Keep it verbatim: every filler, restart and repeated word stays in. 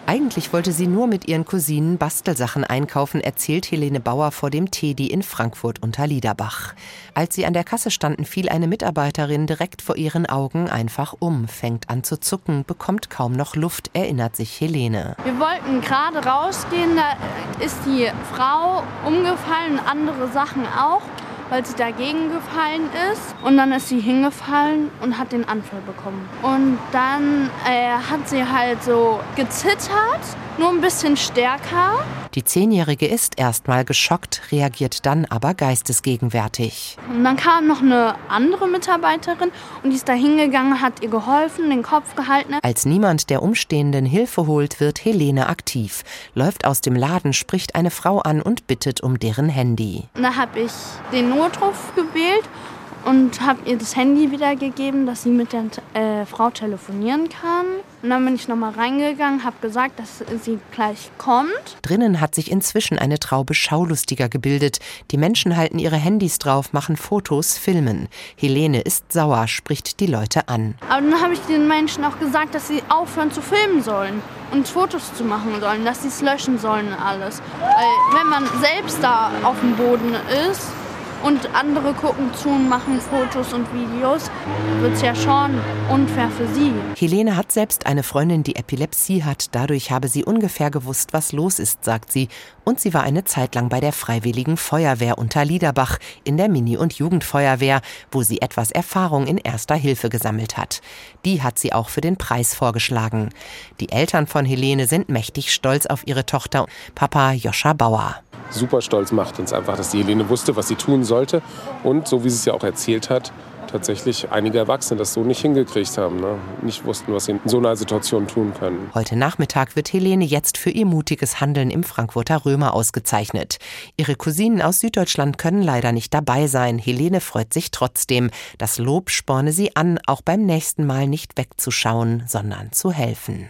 Eigentlich wollte sie nur mit ihren Cousinen Bastelsachen einkaufen, erzählt Helene Bauer vor dem Tedi in Frankfurt unter Liederbach. Als sie an der Kasse standen, fiel eine Mitarbeiterin direkt vor ihren Augen einfach um, fängt an zu zucken, bekommt kaum noch Luft, erinnert sich Helene. Wir wollten gerade rausgehen, da ist die Frau umgefallen, andere Sachen auch, weil sie dagegen gefallen ist. Und dann ist sie hingefallen und hat den Anfall bekommen. Und dann äh, hat sie halt so gezittert, nur ein bisschen stärker. Die Zehnjährige ist erstmal geschockt, reagiert dann aber geistesgegenwärtig. Und dann kam noch eine andere Mitarbeiterin und die ist da hingegangen, hat ihr geholfen, den Kopf gehalten. Als niemand der Umstehenden Hilfe holt, wird Helene aktiv, läuft aus dem Laden, spricht eine Frau an und bittet um deren Handy. Und da habe ich den Notruf gewählt und habe ihr das Handy wiedergegeben, dass sie mit der äh, Frau telefonieren kann. Und dann bin ich nochmal reingegangen, habe gesagt, dass sie gleich kommt. Drinnen hat sich inzwischen eine Traube Schaulustiger gebildet. Die Menschen halten ihre Handys drauf, machen Fotos, filmen. Helene ist sauer, spricht die Leute an. Aber dann habe ich den Menschen auch gesagt, dass sie aufhören zu filmen sollen und Fotos zu machen sollen, dass sie es löschen sollen und alles. Weil wenn man selbst da auf dem Boden ist und andere gucken zu und machen Fotos und Videos, wird es ja schon unfair für sie. Helene hat selbst eine Freundin, die Epilepsie hat. Dadurch habe sie ungefähr gewusst, was los ist, sagt sie. Und sie war eine Zeit lang bei der Freiwilligen Feuerwehr unter Liederbach in der Mini- und Jugendfeuerwehr, wo sie etwas Erfahrung in erster Hilfe gesammelt hat. Die hat sie auch für den Preis vorgeschlagen. Die Eltern von Helene sind mächtig stolz auf ihre Tochter, Papa Joscha Bauer. Super stolz macht uns einfach, dass die Helene wusste, was sie tun sollte. Und so wie sie es ja auch erzählt hat, tatsächlich einige Erwachsene das so nicht hingekriegt haben, ne? Nicht wussten, was sie in so einer Situation tun können. Heute Nachmittag wird Helene jetzt für ihr mutiges Handeln im Frankfurter Römer ausgezeichnet. Ihre Cousinen aus Süddeutschland können leider nicht dabei sein. Helene freut sich trotzdem. Das Lob sporne sie an, auch beim nächsten Mal nicht wegzuschauen, sondern zu helfen.